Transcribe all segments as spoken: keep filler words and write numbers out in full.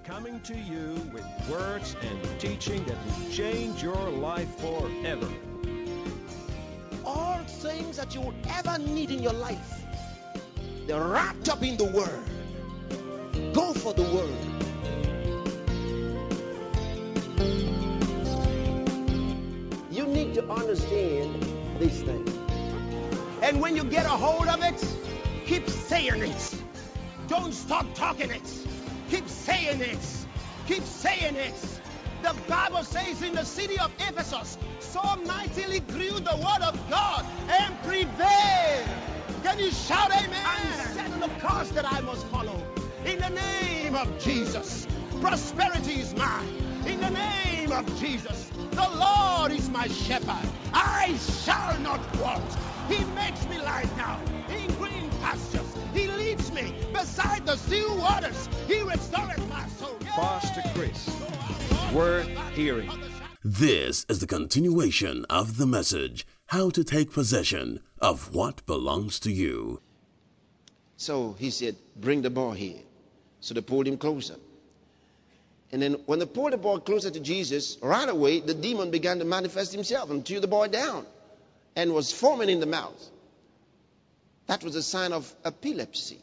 coming to you with words and teaching that will change your life forever. All things that you would ever need in your life, they're wrapped up in the Word. Go for the Word. You need to understand these things. And when you get a hold of it, keep saying it. Don't stop talking it. Keep saying it. Keep saying it. The Bible says in the city of Ephesus, so mightily grew the word of God and prevailed. Can you shout amen? I'm setting the course that I must follow. In the name of Jesus, prosperity is mine. In the name of Jesus, the Lord is my shepherd. I shall not want. He makes me lie down in green pastures. He leads me beside the still waters. He restores my soul. Pastor Chris, worth hearing. This is the continuation of the message, How to Take Possession of What Belongs to You. So he said, bring the boy here. So they pulled him closer. And then when they pulled the boy closer to Jesus, right away, the demon began to manifest himself and threw the boy down and was foaming in the mouth. That was a sign of epilepsy.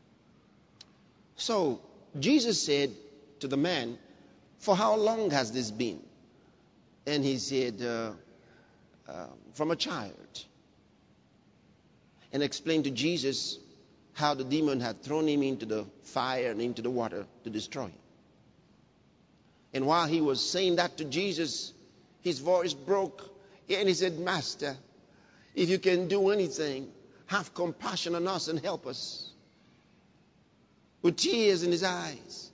So Jesus said to the man, for how long has this been? And he said, uh, uh, from a child. And explained to Jesus how the demon had thrown him into the fire and into the water to destroy him. And while he was saying that to Jesus, his voice broke. And he said, Master, if you can do anything, have compassion on us and help us. With tears in his eyes.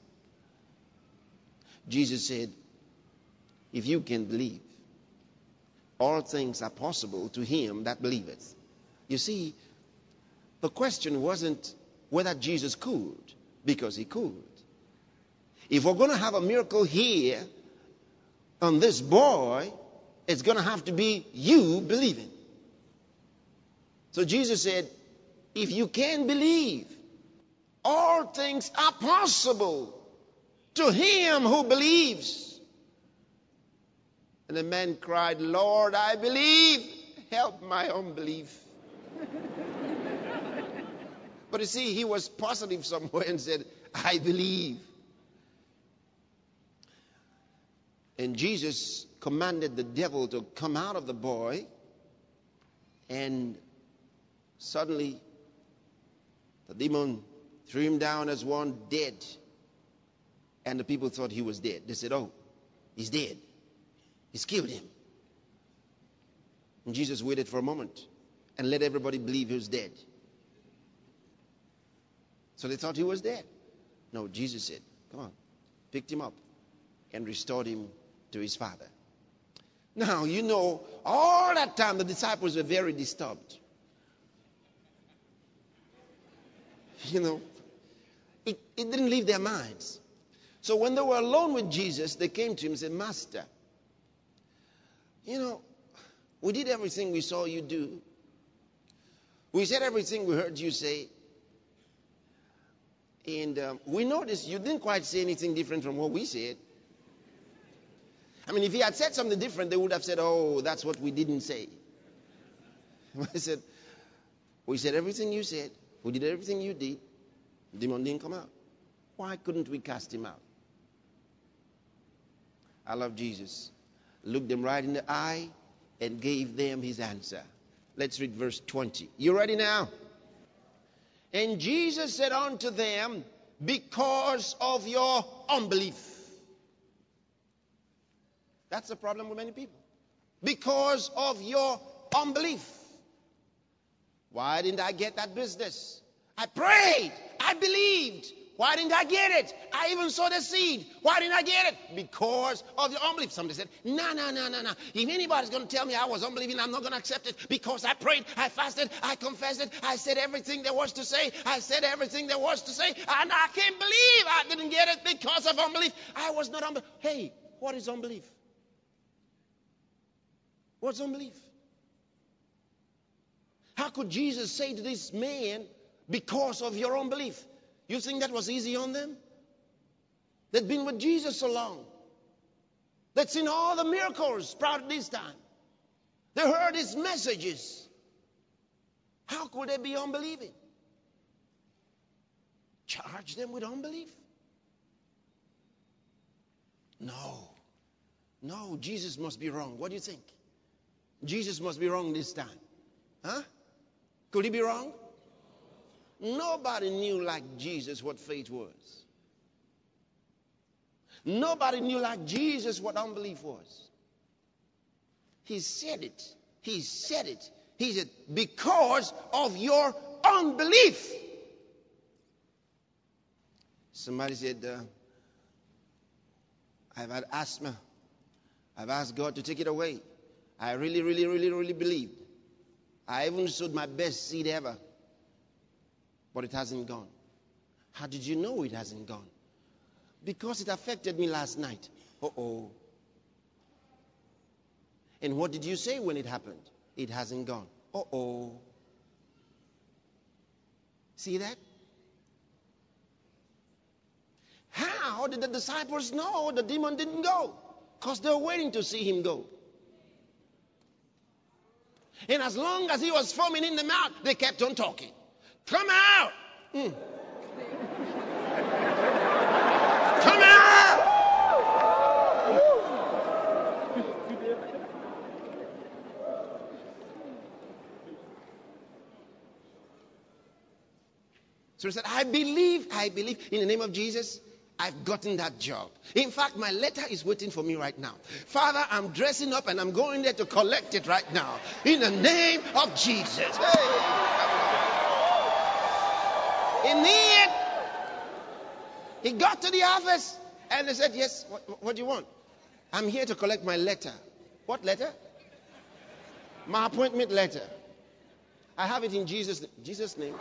Jesus said, if you can believe, all things are possible to him that believeth. You see, the question wasn't whether Jesus could, because he could. If we're going to have a miracle here on this boy, it's going to have to be you believing. So Jesus said, if you can believe, all things are possible to him who believes. And the man cried, Lord, I believe. Help my unbelief. But you see, he was positive somewhere and said, I believe. And Jesus commanded the devil to come out of the boy. And suddenly, the demon threw him down as one dead. And the people thought he was dead. They said, oh, he's dead. He's killed him. And Jesus waited for a moment and let everybody believe he was dead. So they thought he was dead. No, Jesus said, come on, picked him up and restored him to his father. Now, you know, all that time the disciples were very disturbed. You know, it, it didn't leave their minds. So when they were alone with Jesus, they came to him and said, Master, you know, we did everything we saw you do. We said everything we heard you say. And um, we noticed you didn't quite say anything different from what we said. I mean, if he had said something different, they would have said, oh, that's what we didn't say. I said, we said everything you said. We did everything you did. The demon didn't come out. Why couldn't we cast him out? I love Jesus. Looked them right in the eye and gave them his answer. Let's read verse twenty. You ready now? And Jesus said unto them, because of your unbelief. That's the problem with many people. Because of your unbelief. Why didn't I get that business? I prayed. I believed. Why didn't I get it? I even sowed a seed. Why didn't I get it? Because of your unbelief. Somebody said, no, no, no, no, no. If anybody's going to tell me I was unbelieving, I'm not going to accept it because I prayed, I fasted, I confessed it, I said everything there was to say. I said everything there was to say. And I can't believe I didn't get it because of unbelief. I was not unbelief. Hey, what is unbelief? What's unbelief? How could Jesus say to this man, because of your unbelief? You think that was easy on them? They'd been with Jesus so long. They'd seen all the miracles sprouted this time. They heard his messages. How could they be unbelieving? Charge them with unbelief? No. No, Jesus must be wrong. What do you think? Jesus must be wrong this time. Huh? Could he be wrong? Nobody knew like Jesus what faith was. Nobody knew like Jesus what unbelief was. He said it. He said it. He said, because of your unbelief. Somebody said, uh, I've had asthma. I've asked God to take it away. I really, really, really, really believed. I even sowed my best seed ever. But it hasn't gone. How did you know it hasn't gone? Because it affected me last night. Uh-oh. And what did you say when it happened? It hasn't gone. Uh-oh. See that? How did the disciples know the demon didn't go? Because they were waiting to see him go. And as long as he was foaming in the mouth, they kept on talking. Come out! Mm. Come out! So he said, I believe, I believe in the name of Jesus, I've gotten that job. In fact, my letter is waiting for me right now. Father, I'm dressing up and I'm going there to collect it right now. In the name of Jesus. Hey. In the end, he got to the office and they said, yes, what, what do you want? I'm here to collect my letter. What letter? My appointment letter. I have it in Jesus' Jesus' name.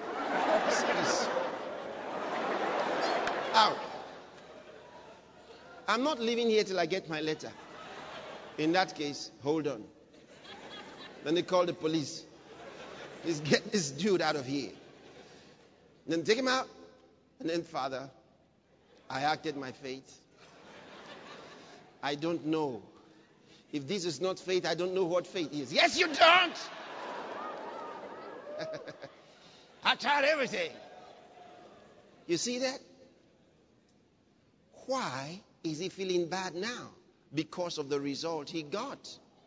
Out. I'm not leaving here till I get my letter. In that case, hold on. Then they call the police. Please get this dude out of here. Then take him out. And then, Father, I acted my faith. I don't know. If this is not faith, I don't know what faith is. Yes, you don't. I tried everything. You see that? Why is he feeling bad now? Because of the result he got.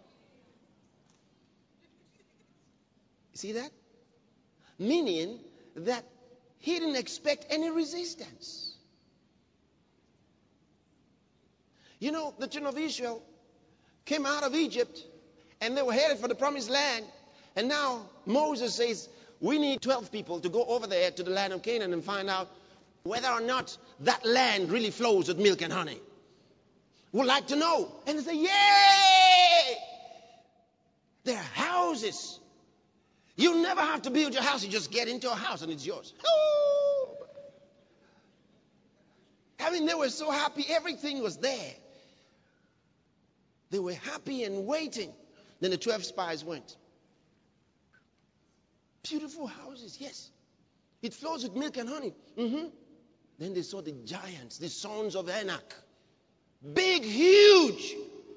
See that? Meaning that he didn't expect any resistance. You know, the children of Israel came out of Egypt and they were headed for the promised land. And now Moses says, we need twelve people to go over there to the land of Canaan and find out whether or not that land really flows with milk and honey. Would like to know. And they say, yay! There are houses. You never have to build your house. You just get into a house and it's yours. Oh! I mean, they were so happy. Everything was there. They were happy and waiting. Then the twelve spies went. Beautiful houses, yes. It flows with milk and honey. Mm-hmm. Then they saw the giants, the sons of Anak. Big, huge.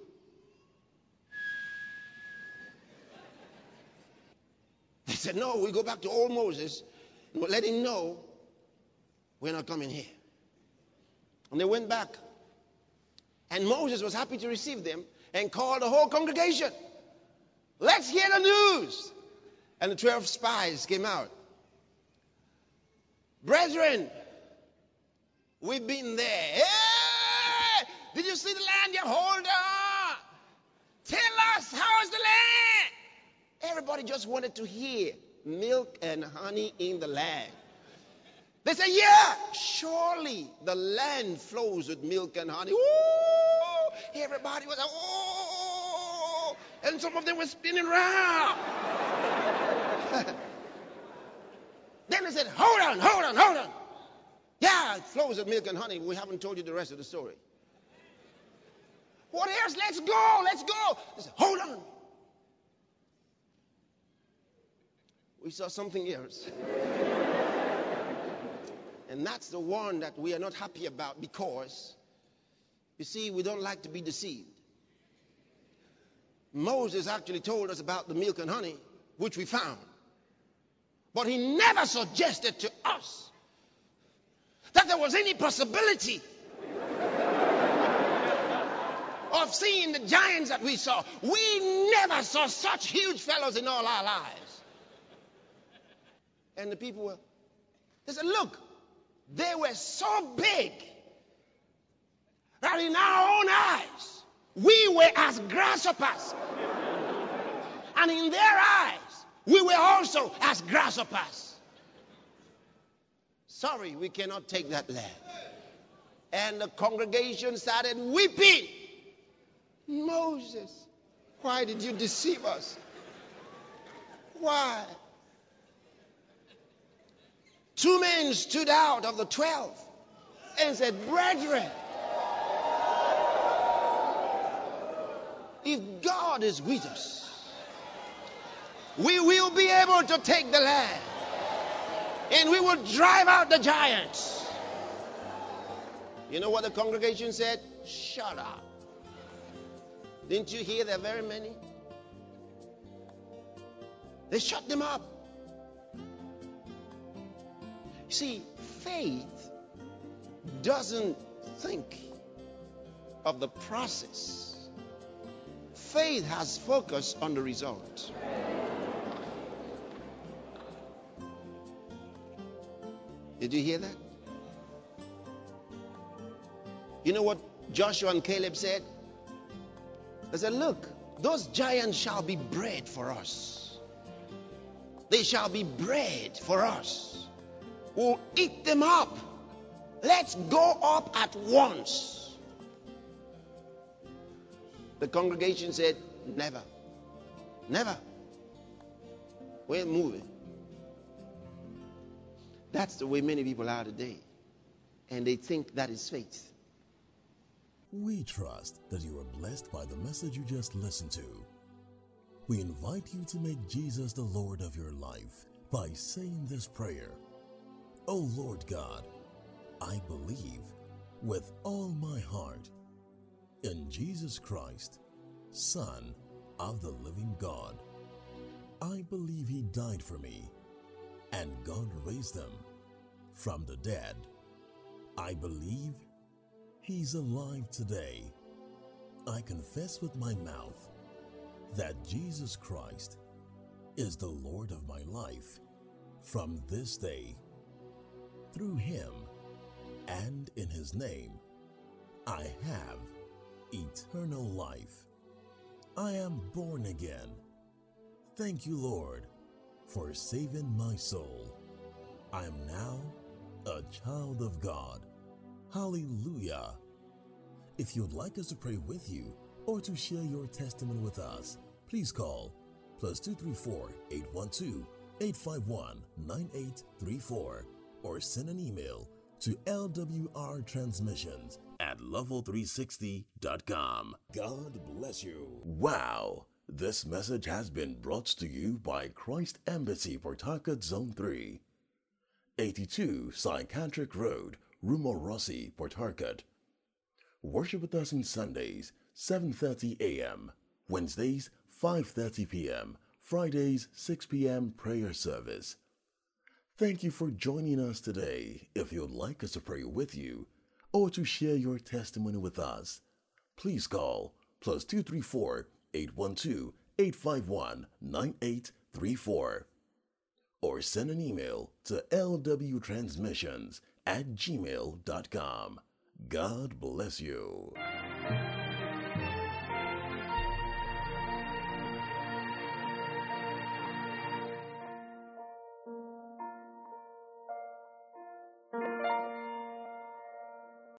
They said, no, we go back to old Moses and we'll let him know we're not coming here. And they went back. And Moses was happy to receive them and called the whole congregation. Let's hear the news. And the twelve spies came out. Brethren, we've been there. Hey! Did you see the land? Yeah, hold on. Tell us, how is the land? Everybody just wanted to hear milk and honey in the land. They said, yeah, surely the land flows with milk and honey. Ooh! Everybody was like, oh! And some of them were spinning around. Then they said, hold on, hold on, hold on. Yeah, it flows with milk and honey. We haven't told you the rest of the story. What else? Let's go, let's go. They said, hold on. We saw something else. And that's the one that we are not happy about, because You see, we don't like to be deceived. Moses actually told us about the milk and honey, which we found. But he never suggested to us that there was any possibility of seeing the giants that we saw. We never saw such huge fellows in all our lives. And the people were, they said, look, they were so big that in our own eyes, we were as grasshoppers. And in their eyes, we were also as grasshoppers. Sorry, we cannot take that land. And the congregation started weeping. Moses, why did you deceive us? Why? Two men stood out of the twelve and said, brethren, if God is with us, we will be able to take the land, and we will drive out the giants. You know what the congregation said? Shut up. Didn't you hear there are very many? They shut them up. See, faith doesn't think of the process. Faith has focus on the result. Did you hear that? You know what Joshua and Caleb said? They said, look, those giants shall be bread for us. They shall be bread for us. We'll eat them up. Let's go up at once. The congregation said, never. Never. We're moving. That's the way many people are today. And they think that is faith. We trust that you are blessed by the message you just listened to. We invite you to make Jesus the Lord of your life by saying this prayer. Oh Lord God, I believe with all my heart in Jesus Christ, Son of the living God. I believe he died for me and God raised him from the dead. I believe he's alive today. I confess with my mouth that Jesus Christ is the Lord of my life from this day. Through him and in his name, I have eternal life. I am born again. Thank you, Lord, for saving my soul. I am now a child of God. Hallelujah. If you'd like us to pray with you or to share your testimony with us, please call plus two three four, eight one two, eight five one, nine eight three four or send an email to L W R transmissions at level three sixty dot com. God bless you. Wow. This message has been brought to you by Christ Embassy, Port Harcourt, Zone three, eighty-two Psychiatric Road, Rumorossi, Port Harcourt. Worship with us on Sundays, seven thirty a m, Wednesdays, five thirty p m, Fridays, six p m prayer service. Thank you for joining us today. If you'd like us to pray with you or to share your testimony with us, please call plus two three four, eight one two, eight five one, nine eight three four or send an email to L W transmissions at gmail dot com. God bless you.